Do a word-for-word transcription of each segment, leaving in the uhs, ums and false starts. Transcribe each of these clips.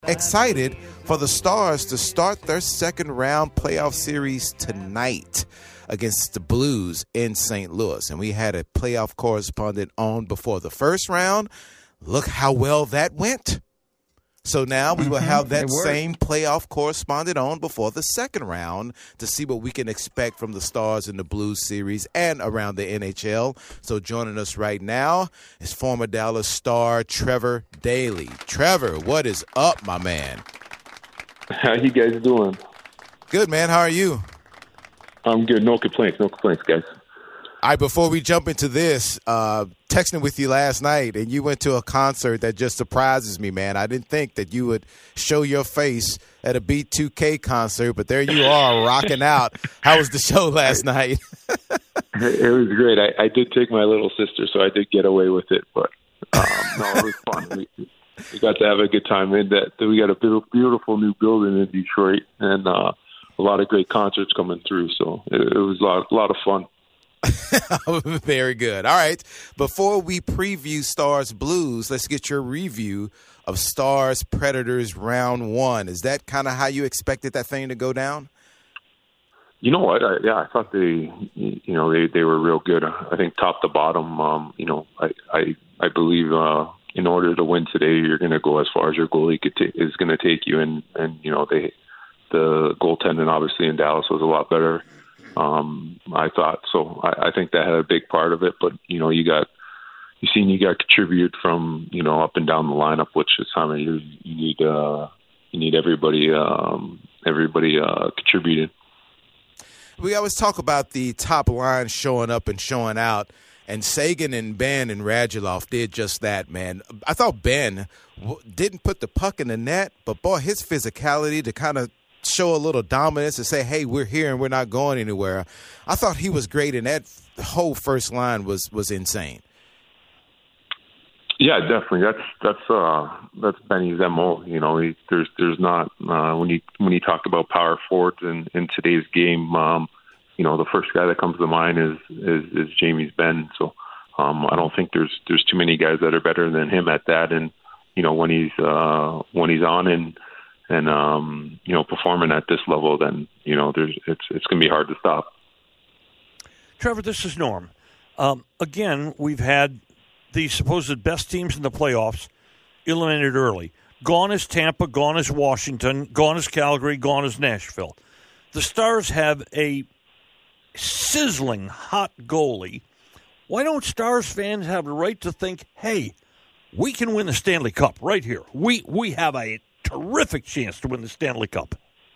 Excited for the Stars to start their second round playoff series tonight against the Blues in Saint Louis. And we had a playoff correspondent on before the first round. Look how well that went. So now we will have that same playoff correspondent on before the second round to see what we can expect from the Stars in the Blues series and around the N H L. So joining us right now is former Dallas Star Trevor Daley. Trevor, what is up, my man? How you guys doing? Good, man. How are you? I'm good. No complaints. No complaints, guys. All right, before we jump into this, uh, texting with you last night, and you went to a concert that just surprises me, man. I didn't think that you would show your face at a B two K concert, but there you are rocking out. How was the show last night? It was great. I, I did take my little sister, so I did get away with it, but um, no, it was fun. We, we got to have a good time. And that we got a beautiful new building in Detroit, and uh, a lot of great concerts coming through, so it, it was a lot, a lot of fun. Very good. All right. Before we preview Stars Blues, let's get your review of Stars Predators round one. Is that kind of how you expected that thing to go down? You know what? I, yeah, I thought they, you know, they, they were real good. I think top to bottom, um, you know, I I, I believe uh, in order to win today, you're going to go as far as your goalie could t- is going to take you. And, and, you know, they the goaltending obviously in Dallas was a lot better. Um, I thought so. I, I think that had a big part of it, but you know, you got you seen you got contributed from you know up and down the lineup, which is time of year you need uh, you need everybody um, everybody uh, contributed. We always talk about the top line showing up and showing out, and Sagan and Ben and Radulov did just that, man. I thought Ben w- didn't put the puck in the net, but boy, his physicality to kind of show a little dominance and say, hey, we're here and we're not going anywhere. I thought he was great, and that whole first line was was insane. Yeah, definitely. That's that's uh that's Benny's M O. You know, he, there's there's not uh, when you when you talk about power forwards in, in today's game, um, you know, the first guy that comes to mind is is, is Jamie's Ben. So um, I don't think there's there's too many guys that are better than him at that. And you know, when he's uh, when he's on and and um, you know, performing at this level, then you know, there's it's it's going to be hard to stop. Trevor, this is Norm. Um, again, we've had the supposed best teams in the playoffs eliminated early. Gone is Tampa, gone is Washington, gone is Calgary, gone is Nashville. The Stars have a sizzling hot goalie. Why don't Stars fans have a right to think, hey, we can win the Stanley Cup right here. We we have a terrific chance to win the Stanley Cup.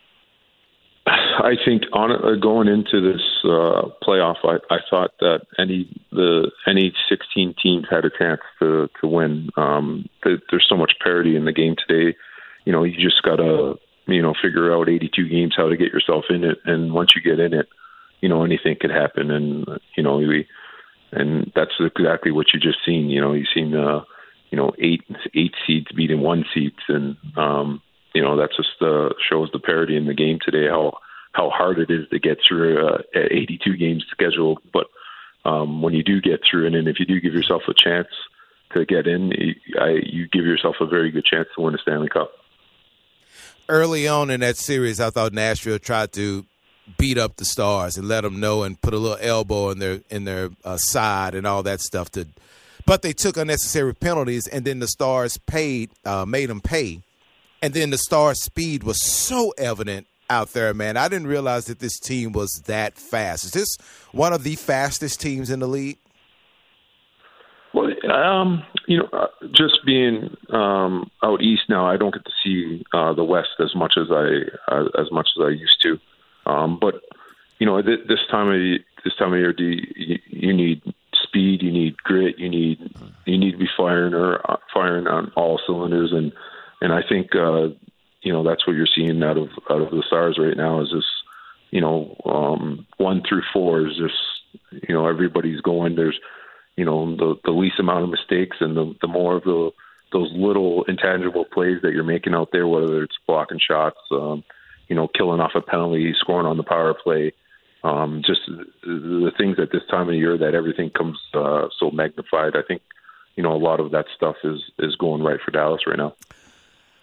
I think on uh, going into this uh, playoff, I, I thought that any the any sixteen teams had a chance to to win. Um, th- there's so much parity in the game today. You know, you just gotta you know figure out eighty-two games how to get yourself in it, and once you get in it, you know anything could happen. And you know we and that's exactly what you just seen. You know, you seen uh, you know eight eight seeds beating one seeds, and um, you know that just uh, shows the parity in the game today. How how hard it is to get through uh, a eighty-two game schedule. But um, when you do get through it, and if you do give yourself a chance to get in, you, I, you give yourself a very good chance to win a Stanley Cup. Early on in that series, I thought Nashville tried to beat up the Stars and let them know and put a little elbow in their in their uh, side and all that stuff. To, but they took unnecessary penalties, and then the Stars paid, uh, made them pay. And then the Stars' speed was so evident out there, man. I didn't realize that this team was that fast. Is this one of the fastest teams in the league? Well, um, you know, uh, just being um, out east now, I don't get to see uh, the West as much as I uh, as much as I used to. Um, but you know, th- this time of this time of year, do you, you need speed, you need grit, you need you need to be firing or uh, firing on all cylinders, and and I think. Uh, You know, that's what you're seeing out of out of the Stars right now is this, you know, um, one through four is just, you know, everybody's going. There's, you know, the, the least amount of mistakes and the, the more of the those little intangible plays that you're making out there, whether it's blocking shots, um, you know, killing off a penalty, scoring on the power play, um, just the, the things at this time of year that everything comes uh, so magnified. I think, you know, a lot of that stuff is is going right for Dallas right now.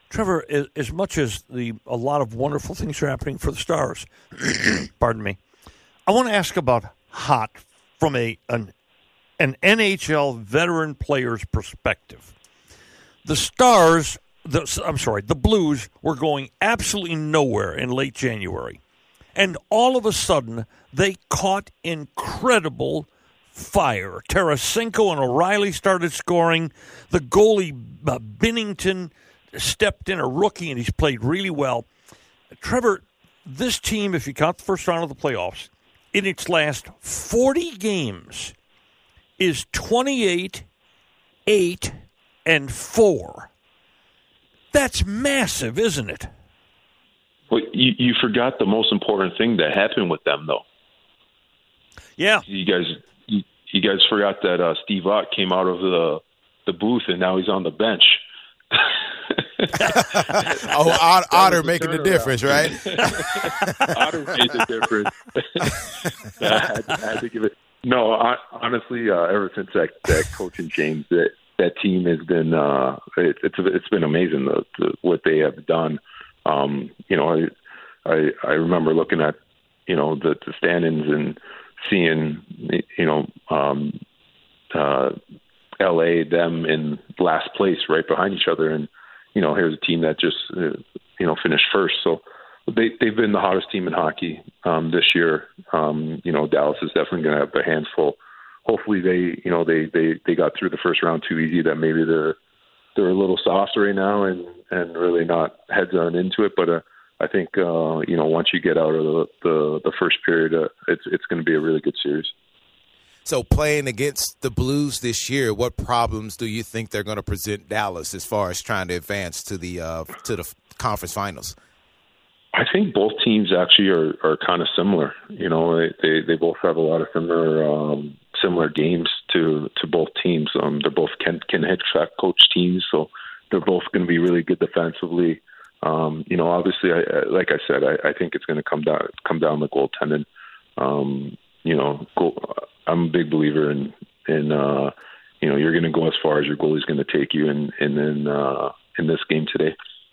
Trevor, as, as much as the a lot of wonderful things are happening for the Stars, pardon me, I want to ask about Hot from a an, an N H L veteran player's perspective. The Stars, the, I'm sorry, the Blues were going absolutely nowhere in late January. And all of a sudden, they caught incredible fire. Tarasenko and O'Reilly started scoring. The goalie, uh, Binnington, stepped in, a rookie, and he's played really well. Trevor, this team, if you count the first round of the playoffs, in its last forty games is twenty-eight, eight, and four. That's massive, isn't it? Well, you, you forgot the most important thing that happened with them, though. Yeah. You guys you, you guys forgot that uh, Steve Ott came out of the the booth, and now he's on the bench. oh, Otter, Otter making the difference, right? Otter made the difference. I, had, I had to give it. No, I, honestly, uh, ever since that, that coaching change, that that team has been uh, it, it's it's been amazing the, the, what they have done. Um, you know, I, I I remember looking at you know the, the standings and seeing you know um, uh, L A them in last place right behind each other, and you know here's a team that just uh, you know finished first. So they they've been the hottest team in hockey um, this year. Um, you know Dallas is definitely going to have their hands full. Hopefully they you know they, they, they got through the first round too easy, that maybe they're they're a little soft right now and, and really not heads on into it. But uh, I think uh, you know once you get out of the the, the first period, uh, it's it's going to be a really good series. So playing against the Blues this year, what problems do you think they're going to present Dallas as far as trying to advance to the uh, to the conference finals? I think both teams actually are, are kind of similar. You know, they, they, they both have a lot of similar um, similar games to, to both teams. Um, they're both Ken, Ken Hitchcock coach teams, so they're both going to be really good defensively. Um, you know, obviously, I, I, like I said, I, I think it's going to come down come down the goaltending. Um, you know, goal, I'm a big believer in in uh, you know you're going to go as far as your goalie's going to take you, and and then uh, in this game today.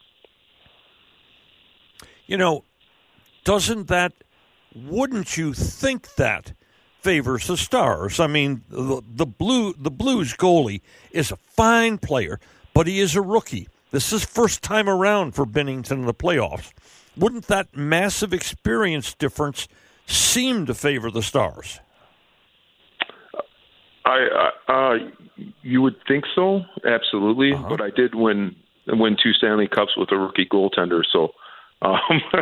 You know, doesn't that, wouldn't you think that favors the Stars? I mean, the, the blue the Blues goalie is a fine player, but he is a rookie. This is first time around for Binnington in the playoffs. Wouldn't that massive experience difference seem to favor the Stars? I uh, you would think so, absolutely. Uh-huh. But I did win win two Stanley Cups with a rookie goaltender, so um,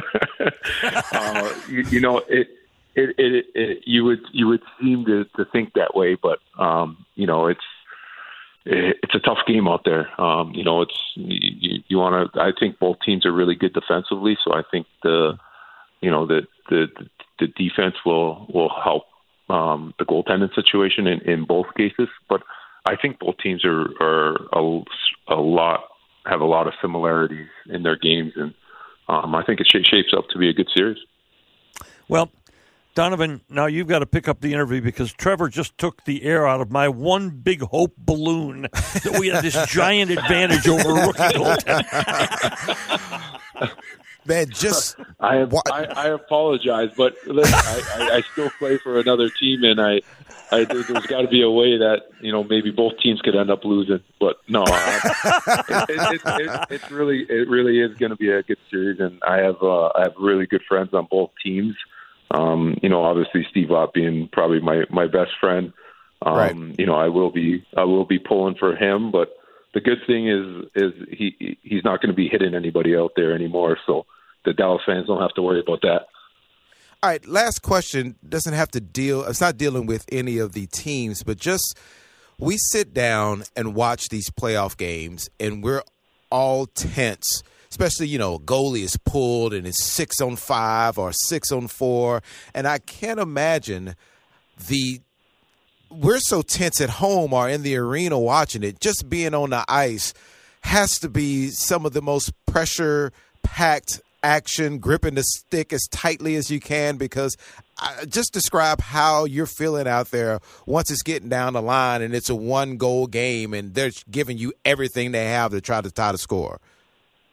uh, you, you know it it, it it you would you would seem to, to think that way, but um, you know it's it, it's a tough game out there. Um, you know it's you, you want to. I think both teams are really good defensively, so I think the you know the the the defense will will help um, the goaltending situation in, in both cases. But I think both teams are are a, a lot have a lot of similarities in their games, and um, I think it shapes up to be a good series. Well, Donovan, now you've got to pick up the interview because Trevor just took the air out of my one big hope balloon that we had this giant advantage over rookie goaltender. Man, just I, have, I I apologize, but listen, I, I, I still play for another team, and I, I there's got to be a way that you know maybe both teams could end up losing. But no, I, it, it, it, it, it's really it really is going to be a good series, and I have uh, I have really good friends on both teams. Um, you know, obviously Steve Ott being probably my, my best friend. Um, right. You know, I will be I will be pulling for him, but the good thing is is he he's not going to be hitting anybody out there anymore, so the Dallas fans don't have to worry about that. All right, last question doesn't have to deal. It's not dealing with any of the teams, but just we sit down and watch these playoff games, and we're all tense. Especially, you know, a goalie is pulled and it's six on five or six on four. And I can't imagine the we're so tense at home or in the arena watching it. Just being on the ice has to be some of the most pressure-packed action, gripping the stick as tightly as you can, because I, just describe how you're feeling out there once it's getting down the line and it's a one-goal game and they're giving you everything they have to try to tie the score.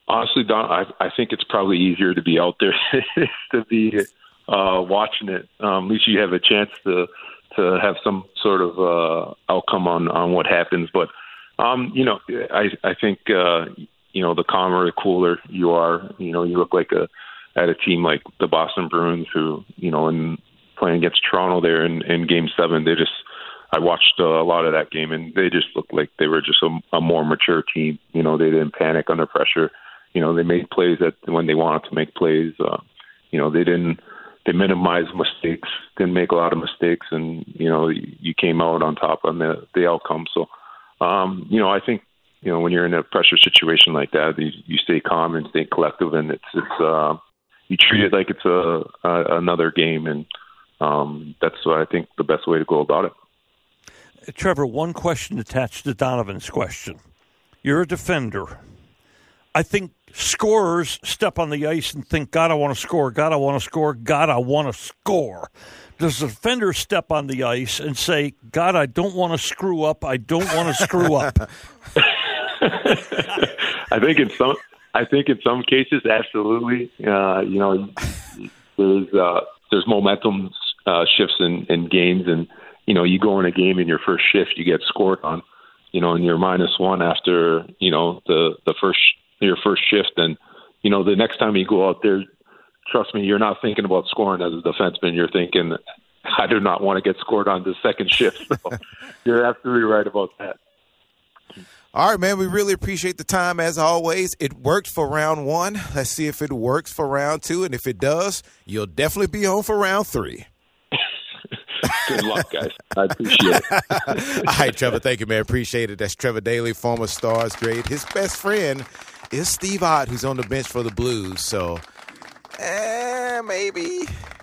Honestly, Don, I, I think it's probably easier to be out there to be uh, watching it. Um, at least you have a chance to to have some sort of uh, outcome on, on what happens. But um, you know, I I think uh, you know the calmer, the cooler you are, you know, you look like a at a team like the Boston Bruins, who you know, in playing against Toronto there in, in Game Seven, they just I watched uh, a lot of that game, and they just looked like they were just a, a more mature team. You know, they didn't panic under pressure. You know, they made plays that when they wanted to make plays. Uh, you know, they didn't. They minimized mistakes, didn't make a lot of mistakes, and you know, you came out on top on the the outcome. So, um, you know, I think you know when you're in a pressure situation like that, you, you stay calm and stay collective, and it's it's uh, you treat it like it's a, a another game, and um, that's what I think the best way to go about it. Trevor, one question attached to Donovan's question. You're a defender. I think scorers step on the ice and think, God, I want to score. God, I want to score. God, I want to score. Does the defender step on the ice and say, God, I don't want to screw up. I don't want to screw up? I think in some, I think in some cases, absolutely. Uh, you know, there's uh, there's momentum uh, shifts in, in games, and you know, you go in a game in your first shift, you get scored on, you know, and you're minus one after you know the the first. your first shift, and you know the next time you go out there, trust me, you're not thinking about scoring as a defenseman. You're thinking, I do not want to get scored on the second shift. So you're absolutely right about that. All right, man, we really appreciate the time as always. It worked for round one. Let's see if it works for round two, and if it does, you'll definitely be on for round three. Good luck, guys. I appreciate it. All right, Trevor, thank you, man. Appreciate it. That's Trevor Daley, former Stars great. His best friend is Steve Ott, who's on the bench for the Blues. So, eh, maybe.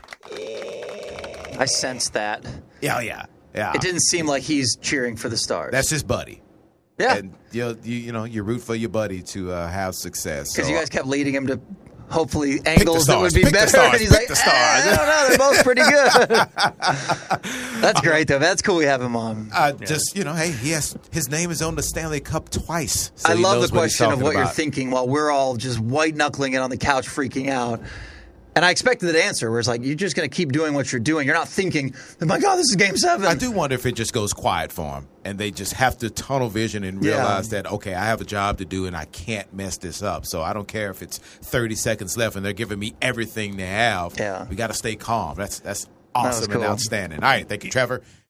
I sensed that. Yeah, yeah, yeah. It didn't seem like he's cheering for the Stars. That's his buddy. Yeah. And you know, you, you know, you root for your buddy to uh, have success. Because so. you guys kept leading him to hopefully angles that would be Pick better. The stars. And he's Pick like, the stars. Eh, I don't know. They're both pretty good. That's great, though. That's cool we have him on. Uh, yeah. Just, you know, hey, he has, his name is on the Stanley Cup twice. So I love the question what of what about. you're thinking while we're all just white-knuckling it on the couch freaking out. And I expected that answer where it's like, you're just going to keep doing what you're doing. You're not thinking, oh my God, this is game seven. I do wonder if it just goes quiet for him and they just have to tunnel vision and realize yeah. that, okay, I have a job to do and I can't mess this up. So I don't care if it's thirty seconds left and they're giving me everything they have. Yeah. We got to stay calm. That's, that's awesome that cool. and outstanding. All right. Thank you, Trevor.